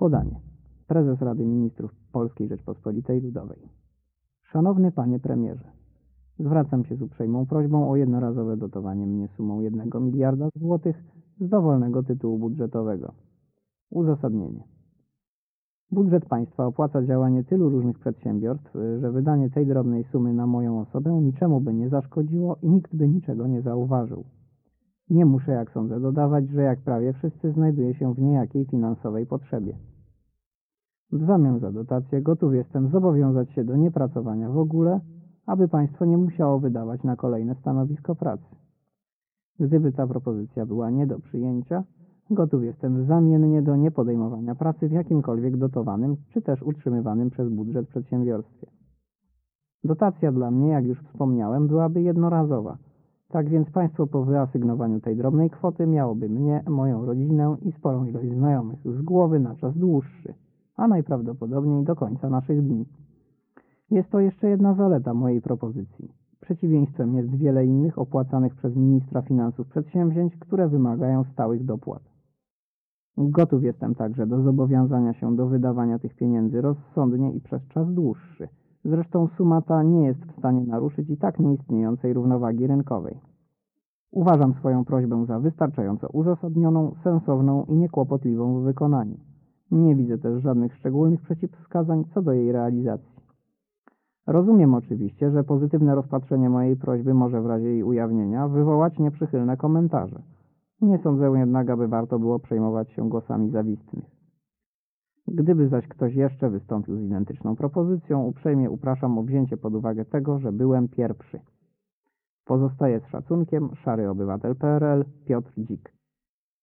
Podanie. Prezes Rady Ministrów Polskiej Rzeczpospolitej Ludowej. Szanowny Panie Premierze, zwracam się z uprzejmą prośbą o jednorazowe dotowanie mnie sumą 1 miliarda złotych z dowolnego tytułu budżetowego. Uzasadnienie. Budżet państwa opłaca działanie tylu różnych przedsiębiorstw, że wydanie tej drobnej sumy na moją osobę niczemu by nie zaszkodziło i nikt by niczego nie zauważył. Nie muszę, jak sądzę, dodawać, że jak prawie wszyscy znajduję się w niejakiej finansowej potrzebie. W zamian za dotację gotów jestem zobowiązać się do niepracowania w ogóle, aby państwo nie musiało wydawać na kolejne stanowisko pracy. Gdyby ta propozycja była nie do przyjęcia, gotów jestem zamiennie do niepodejmowania pracy w jakimkolwiek dotowanym czy też utrzymywanym przez budżet przedsiębiorstwie. Dotacja dla mnie, jak już wspomniałem, byłaby jednorazowa. Tak więc państwo po wyasygnowaniu tej drobnej kwoty miałoby mnie, moją rodzinę i sporą ilość znajomych z głowy na czas dłuższy, a najprawdopodobniej do końca naszych dni. Jest to jeszcze jedna zaleta mojej propozycji. Przeciwieństwem jest wiele innych opłacanych przez ministra finansów przedsięwzięć, które wymagają stałych dopłat. Gotów jestem także do zobowiązania się do wydawania tych pieniędzy rozsądnie i przez czas dłuższy. Zresztą suma ta nie jest w stanie naruszyć i tak nieistniejącej równowagi rynkowej. Uważam swoją prośbę za wystarczająco uzasadnioną, sensowną i niekłopotliwą w wykonaniu. Nie widzę też żadnych szczególnych przeciwwskazań co do jej realizacji. Rozumiem oczywiście, że pozytywne rozpatrzenie mojej prośby może w razie jej ujawnienia wywołać nieprzychylne komentarze. Nie sądzę jednak, aby warto było przejmować się głosami zawistnych. Gdyby zaś ktoś jeszcze wystąpił z identyczną propozycją, uprzejmie upraszam o wzięcie pod uwagę tego, że byłem pierwszy. Pozostaję z szacunkiem, Szary Obywatel PRL, Piotr Dzik.